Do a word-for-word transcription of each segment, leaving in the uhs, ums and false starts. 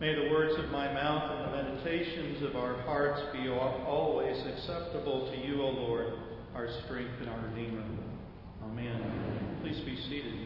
May the words of my mouth and the meditations of our hearts be always acceptable to you, O Lord, our strength and our Redeemer. Amen. Please be seated.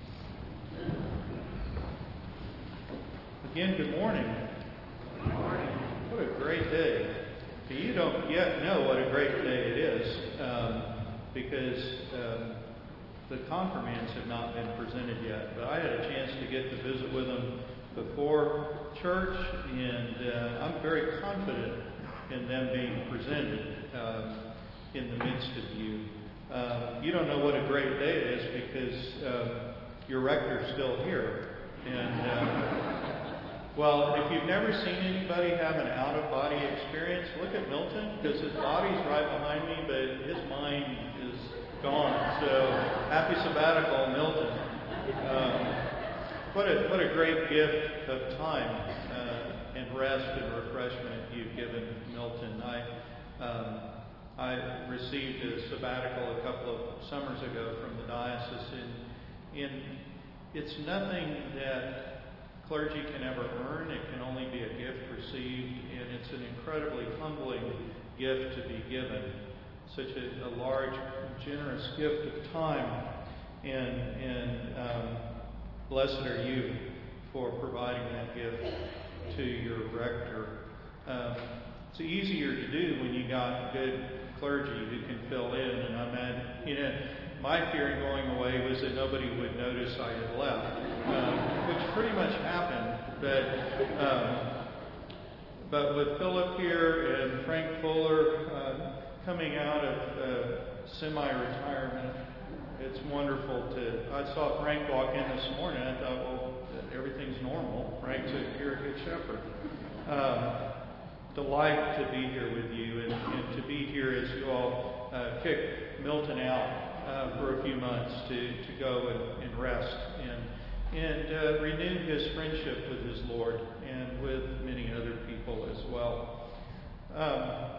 Again, good morning. Good morning. What a great day. You don't yet know what a great day it is um, because um, the confirmands have not been presented yet. But I had a chance to get to visit with them before church, and uh, I'm very confident in them being presented um, in the midst of you. Uh, you don't know what a great day it is because um, your rector's still here. And, uh, well, if you've never seen anybody have an out-of-body experience, look at Milton, because his body's right behind me, but his mind is gone. So, happy sabbatical, Milton. Um, What a, what a great gift of time uh, and rest and refreshment you've given Milton. I um, I received a sabbatical a couple of summers ago from the diocese, and, and it's nothing that clergy can ever earn. It can only be a gift received, and it's an incredibly humbling gift to be given. Such a, a large, generous gift of time, and and um, blessed are you for providing that gift to your rector. Um, it's easier to do when you got good clergy who can fill in. And I'm at, you know, my fear in going away was that nobody would notice I had left, um, which pretty much happened. But um, but with Philip here and Frank Fuller uh, coming out of uh, semi-retirement, it's wonderful to... I saw Frank walk in this morning. I thought, well, everything's normal. Frank's a, you're a good shepherd. Um, delight to be here with you and, and to be here as you all uh, kick Milton out uh, for a few months to, to go and, and rest and, and uh, renew his friendship with his Lord and with many other people as well. Um,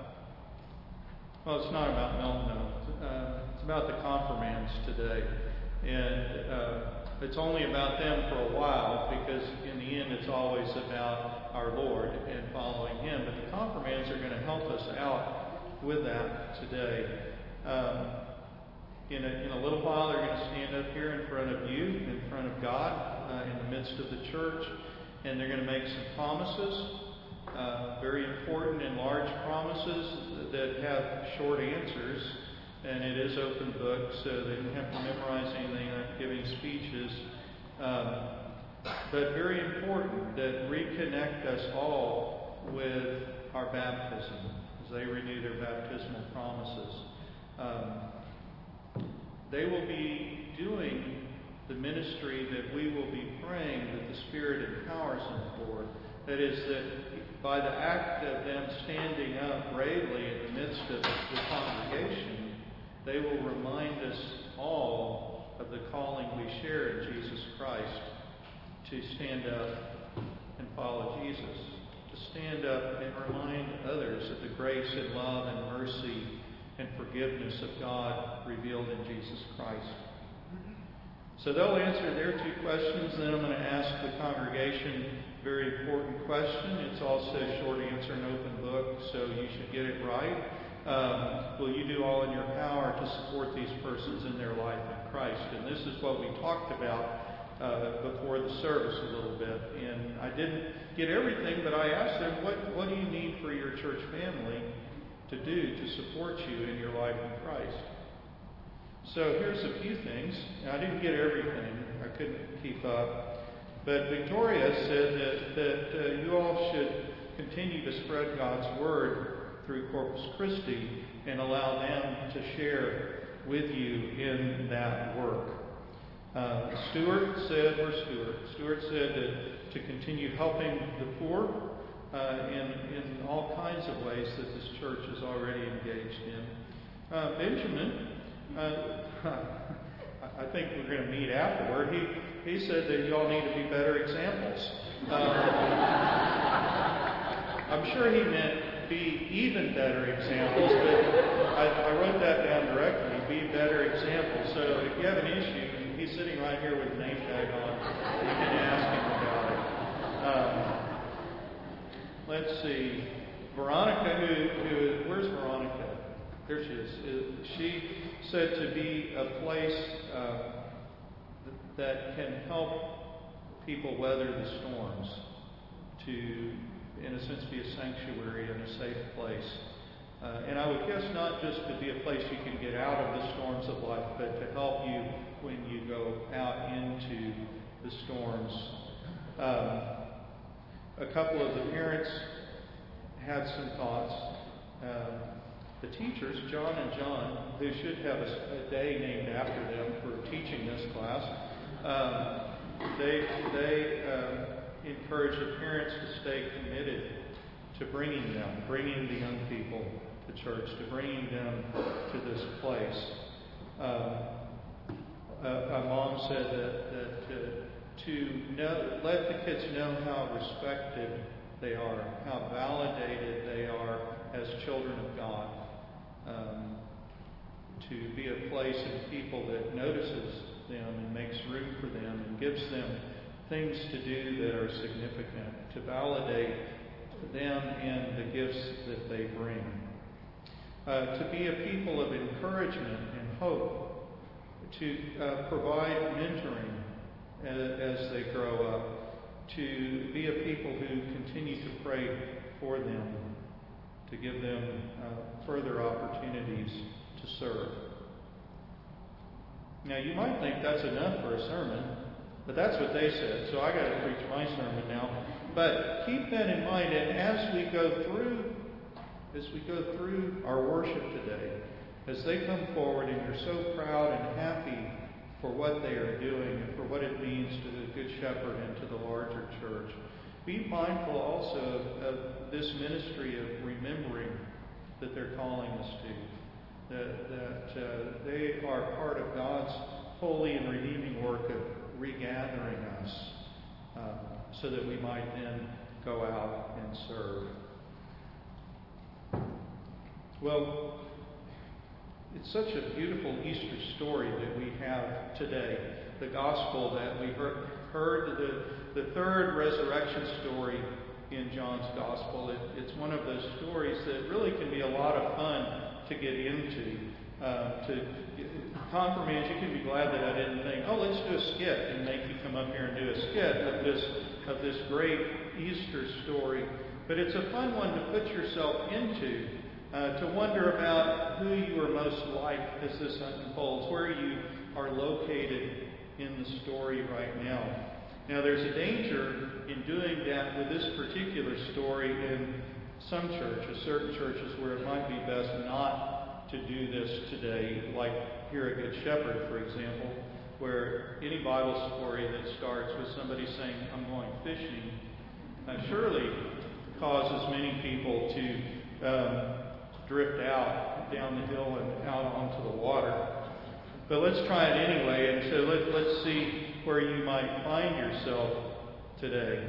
well, it's not about Milton, though. Uh, It's about the confirmands today. And uh, it's only about them for a while, because in the end it's always about our Lord and following Him. But the confirmands are going to help us out with that today. Um, in, a, in a little while they're going to stand up here in front of you, in front of God, uh, in the midst of the church, and they're going to make some promises. Uh, very important and large promises that have short answers. And it is open book, so they don't have to memorize anything. I'm giving speeches. Um, but very important that reconnect us all with our baptism as they renew their baptismal promises. Um, they will be doing the ministry that we will be praying that the Spirit empowers them for. That is, that by the act of them standing up bravely in the midst of the congregation, they will remind us all of the calling we share in Jesus Christ to stand up and follow Jesus, to stand up and remind others of the grace and love and mercy and forgiveness of God revealed in Jesus Christ. So they'll answer their two questions, then I'm going to ask the congregation a very important question. It's also a short answer and open book, so you should get it right. Um, will you do all in your power to support these persons in their life in Christ? And this is what we talked about uh, before the service a little bit. And I didn't get everything, but I asked them, what, what do you need for your church family to do to support you in your life in Christ? So here's a few things. Now, I didn't get everything. I couldn't keep up. But Victoria said that, that uh, you all should continue to spread God's Word through Corpus Christi and allow them to share with you in that work. Uh, Stuart said, where's Stuart? Stuart said that to continue helping the poor uh, in, in all kinds of ways that this church is already engaged in. Uh, Benjamin, uh, I think we're going to meet afterward. He, he said that you all need to be better examples. Uh, I'm sure he meant be even better examples, but I, I wrote that down directly, be better examples. So if you have an issue, he's sitting right here with a name tag on, you can ask him about it. Um, let's see, Veronica, who, who, where's Veronica? There she is. She said to be a place uh, that can help people weather the storms, to, in a sense, be a sanctuary and a safe place. Uh, and I would guess not just to be a place you can get out of the storms of life, but to help you when you go out into the storms. Um, a couple of the parents had some thoughts. Um, the teachers, John and John, who should have a, a day named after them for teaching this class, um, they, they uh, encourage the parents to stay committed to bringing them, bringing the young people to church, to bringing them to this place. Um, a, a mom said that, that uh, to know, let the kids know how respected they are, how validated they are as children of God. Um, to be a place and people that notices them and makes room for them and gives them things to do that are significant, to validate them and the gifts that they bring. Uh, to be a people of encouragement and hope, to uh, provide mentoring as, as they grow up, to be a people who continue to pray for them, to give them uh, further opportunities to serve. Now, you might think that's enough for a sermon, but that's what they said, so I got to preach my sermon now. But keep that in mind, and as we go through, as we go through our worship today, as they come forward and you're so proud and happy for what they are doing and for what it means to the Good Shepherd and to the larger church, be mindful also of, of this ministry of remembering that they're calling us to, that, that uh, they are part of God's holy and redeeming work of regathering us, uh, so that we might then go out and serve. Well, it's such a beautiful Easter story that we have today. The gospel that we heard, heard the, the third resurrection story in John's gospel. It, it's one of those stories that really can be a lot of fun to get into. Uh, to confirmants, you can be glad that I didn't think, oh, let's do a skit and make you come up here and do a skit of this of this great Easter story. But it's a fun one to put yourself into, uh, to wonder about who you are most like as this unfolds, where you are located in the story right now. Now, there's a danger in doing that with this particular story in some churches, certain churches, where it might be best not to do this today, like here at Good Shepherd, for example, where any Bible story that starts with somebody saying, I'm going fishing, uh, surely causes many people to um, drift out down the hill and out onto the water. But let's try it anyway, and so let, let's see where you might find yourself today.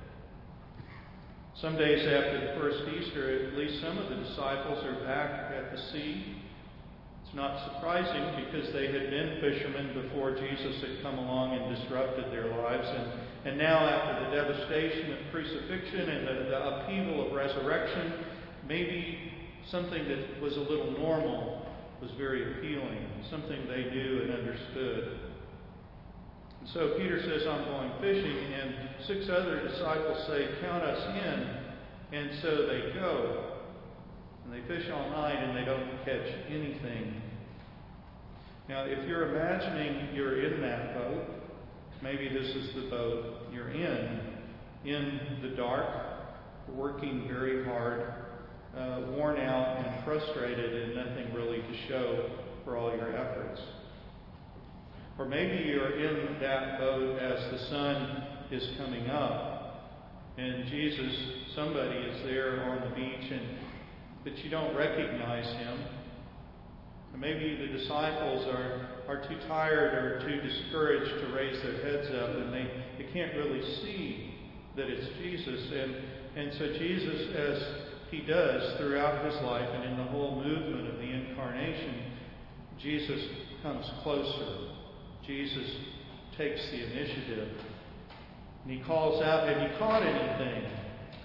Some days after the first Easter, at least some of the disciples are back at the sea. It's not surprising because they had been fishermen before Jesus had come along and disrupted their lives. And, and now after the devastation of crucifixion and the, the upheaval of resurrection, maybe something that was a little normal was very appealing, something they knew and understood. And so Peter says, I'm going fishing, and six other disciples say, count us in. And so they go. And they fish all night and they don't catch anything. Now, if you're imagining you're in that boat, maybe this is the boat you're in, in the dark, working very hard, uh, worn out and frustrated, and nothing really to show for all your efforts. Or maybe you're in that boat as the sun is coming up, and Jesus, somebody is there on the beach, and but you don't recognize him. Or maybe the disciples are, are too tired or too discouraged to raise their heads up, and they, they can't really see that it's Jesus. And, and so Jesus, as he does throughout his life and in the whole movement of the incarnation, Jesus comes closer. Jesus takes the initiative. And he calls out, have you caught anything?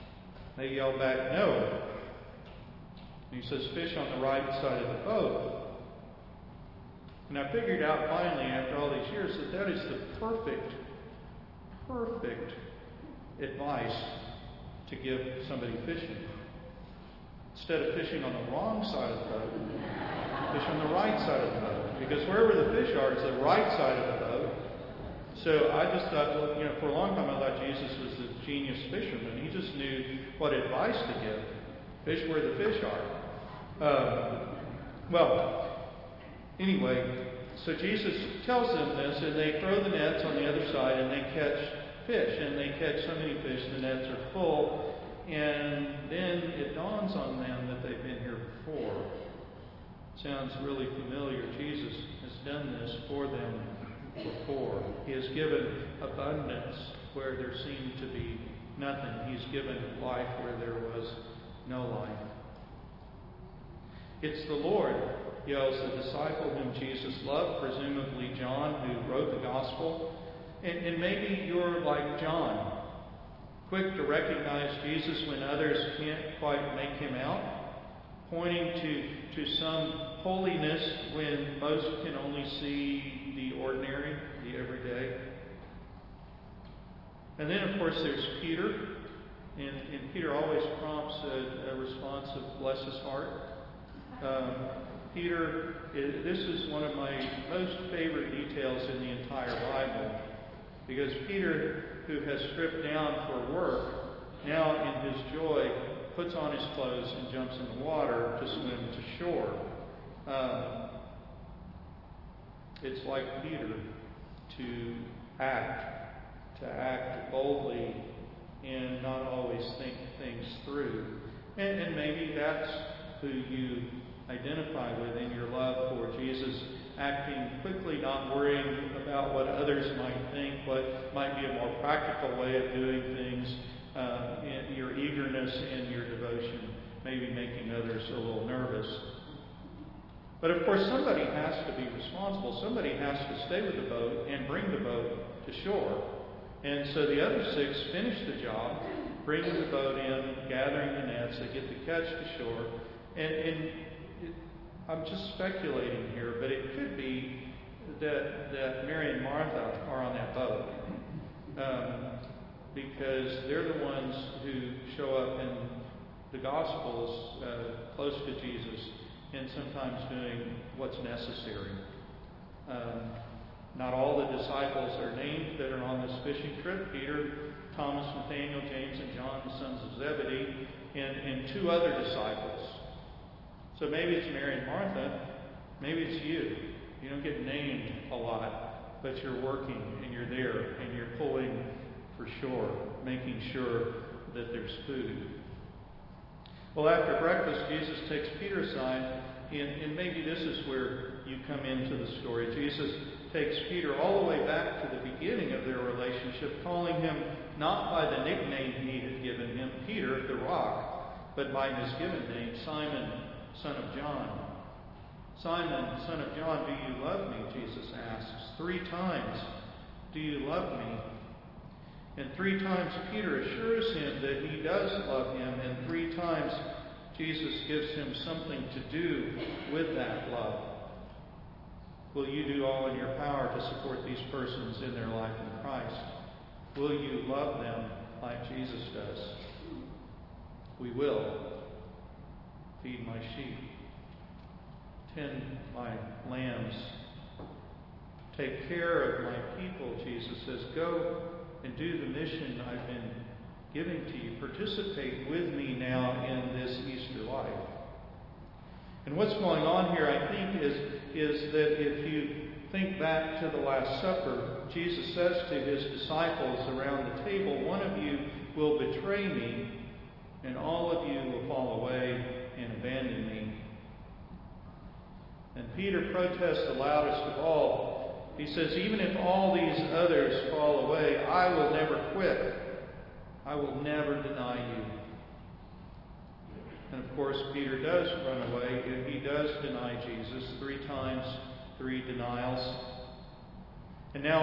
They yell back, "No." And he says, "Fish on the right side of the boat." And I figured out finally, after all these years, that that is the perfect, perfect advice to give somebody fishing. Instead of fishing on the wrong side of the boat, fish on the right side of the boat. Because wherever the fish are, it's the right side of the boat. So I just thought, well, you know, for a long time I thought Jesus was the genius fisherman. He just knew what advice to give. Fish where the fish are. Um, well, anyway, so Jesus tells them this, and they throw the nets on the other side, and they catch fish. And they catch so many fish, the nets are full. And then it dawns on them that they've been here before. Sounds really familiar. Jesus has done this for them before. He has given abundance where there seemed to be nothing. He's given life where there was no life. It's the Lord, yells the disciple whom Jesus loved, presumably John, who wrote the gospel. And, and maybe you're like John, quick to recognize Jesus when others can't quite make him out, pointing to, to some holiness when most can only see the ordinary, the everyday. And then, of course, there's Peter. And, and Peter always prompts a, a response of bless his heart. Um, Peter, this is one of my most favorite details in the entire Bible. Because Peter, who has stripped down for work, now in his joy puts on his clothes and jumps in the water to swim to shore. Um, it's like Peter to act, to act boldly and not always think things through. And, and maybe that's who you identify with in your love for Jesus, acting quickly, not worrying about what others might think, what might be a more practical way of doing things, uh, in your eagerness and your devotion, maybe making others a little nervous. But of course, somebody has to be responsible. Somebody has to stay with the boat and bring the boat to shore. And so the other six finish the job, bringing the boat in, gathering the nets. They get the catch to shore. And, and it, I'm just speculating here, but it could be that, that Mary and Martha are on that boat. Um, because they're the ones who show up in the Gospels uh, close to Jesus and sometimes doing what's necessary. Um, not all the disciples are named that are on this fishing trip. Peter, Thomas, Nathaniel, James, and John, the sons of Zebedee, and, and two other disciples. So maybe it's Mary and Martha. Maybe it's you. You don't get named a lot, but you're working and you're there and you're pulling for shore, making sure that there's food. Well, after breakfast, Jesus takes Peter aside, and, and maybe this is where you come into the story. Jesus takes Peter all the way back to the beginning of their relationship, calling him not by the nickname he had given him, Peter the Rock, but by his given name, Simon, son of John. Simon, son of John, do you love me? Jesus asks. Three times, do you love me? And three times Peter assures him that he does love him, and three times Jesus gives him something to do with that love. Will you do all in your power to support these persons in their life in Christ? Will you love them like Jesus does? We will. Feed my sheep. Tend my lambs. Take care of my people, Jesus says. Go and do the mission I've been giving to you. Participate with me now in this Easter life. And what's going on here, I think, is, is that if you think back to the Last Supper, Jesus says to his disciples around the table, one of you will betray me, and all of you will fall away and abandon me. And Peter protests the loudest of all. He says, even if all these others fall away, I will never quit. I will never deny you. And of course, Peter does run away, and he does deny Jesus three times, three denials. And now on the beach, Jesus starts over.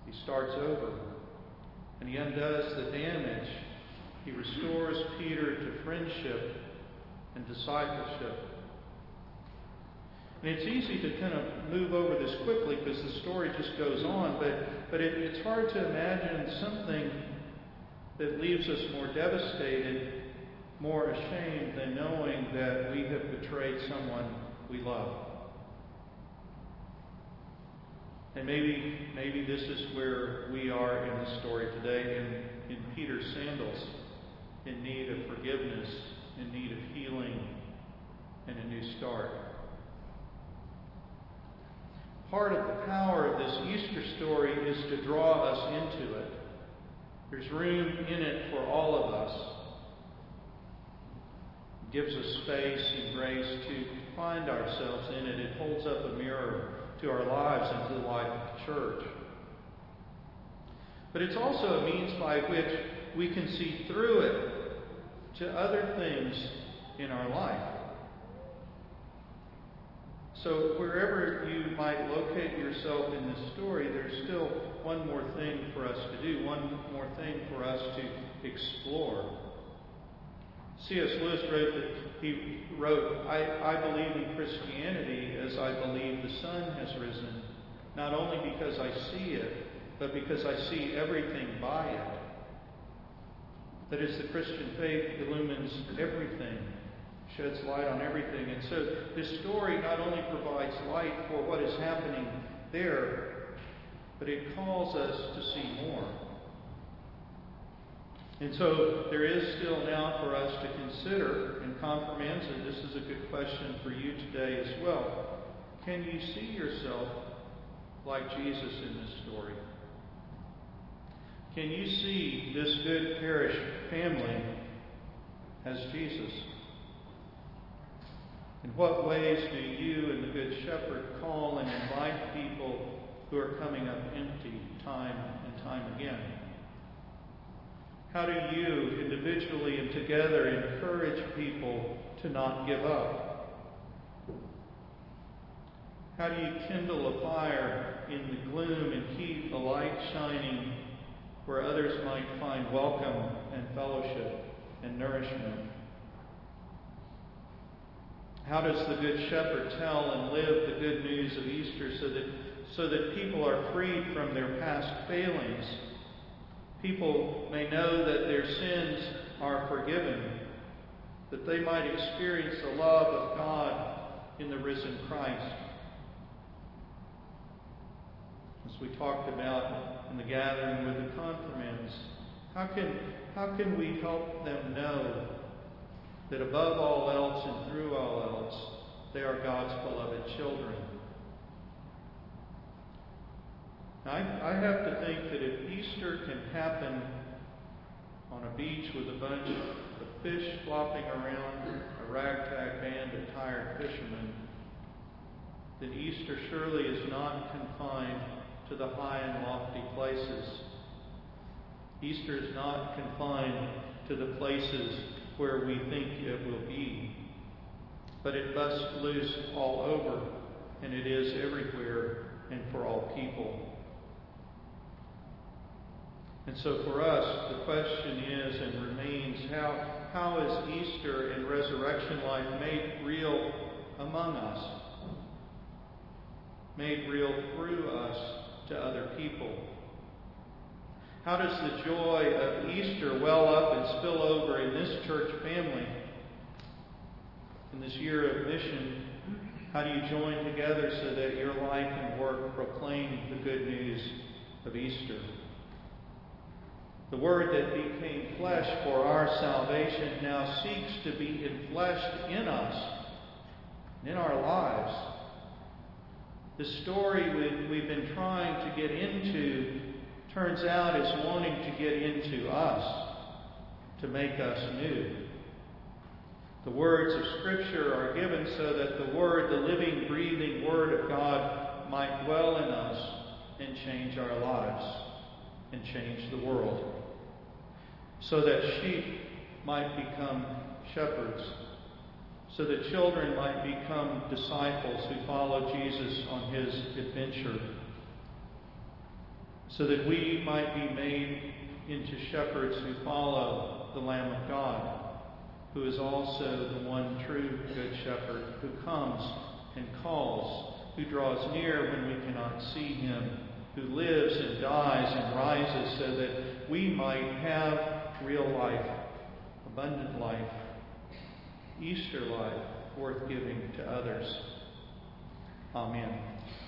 He starts over, and he undoes the damage. He restores Peter to friendship and discipleship. And it's easy to kind of move over this quickly because the story just goes on, but, but it, it's hard to imagine something that leaves us more devastated, more ashamed than knowing that we have betrayed someone we love. And maybe maybe this is where we are in the story today, in, in Peter's sandals, in need of forgiveness, in need of healing, and a new start. Part of the power of this Easter story is to draw us into it. There's room in it for all of us. It gives us space and grace to find ourselves in it. It holds up a mirror to our lives and to the life of the church. But it's also a means by which we can see through it to other things in our life. So wherever you might locate yourself in this story, there's still one more thing for us to do, one more thing for us to explore. C S Lewis wrote that he wrote, I, I believe in Christianity as I believe the sun has risen, not only because I see it, but because I see everything by it. That is, the Christian faith illumines everything, sheds light on everything. And so this story not only provides light for what is happening there, but it calls us to see more. And so there is still now for us to consider in confirmants, and this is a good question for you today as well. Can you see yourself like Jesus in this story? Can you see this good parish family as Jesus? In what ways do you and the Good Shepherd call and invite people who are coming up empty time and time again? How do you, individually and together, encourage people to not give up? How do you kindle a fire in the gloom and keep the light shining where others might find welcome and fellowship and nourishment? How does the Good Shepherd tell and live the good news of Easter so that, so that people are freed from their past failings? People may know that their sins are forgiven, that they might experience the love of God in the risen Christ. As we talked about in the gathering with the confirmands, how can, how can we help them know that above all else and through all else, they are God's beloved children? I, I have to think that if Easter can happen on a beach with a bunch of fish flopping around, a ragtag band of tired fishermen, then Easter surely is not confined to the high and lofty places. Easter is not confined to the places where we think it will be, but it busts loose all over, and it is everywhere and for all people. And so for us, the question is and remains, how, how is Easter and resurrection life made real among us? Made real through us to other people? How does the joy of Easter well up and spill over in this church family? In this year of mission, how do you join together so that your life and work proclaim the good news of Easter? The Word that became flesh for our salvation now seeks to be enfleshed in us, in our lives. The story we, we've been trying to get into turns out is wanting to get into us, to make us new. The words of Scripture are given so that the Word, the living, breathing Word of God, might dwell in us and change our lives and change the world, so that sheep might become shepherds, so that children might become disciples who follow Jesus on his adventure, so that we might be made into shepherds who follow the Lamb of God, who is also the one true Good Shepherd, who comes and calls, who draws near when we cannot see him, who lives and dies and rises so that we might have real life, abundant life, Easter life, worth giving to others. Amen.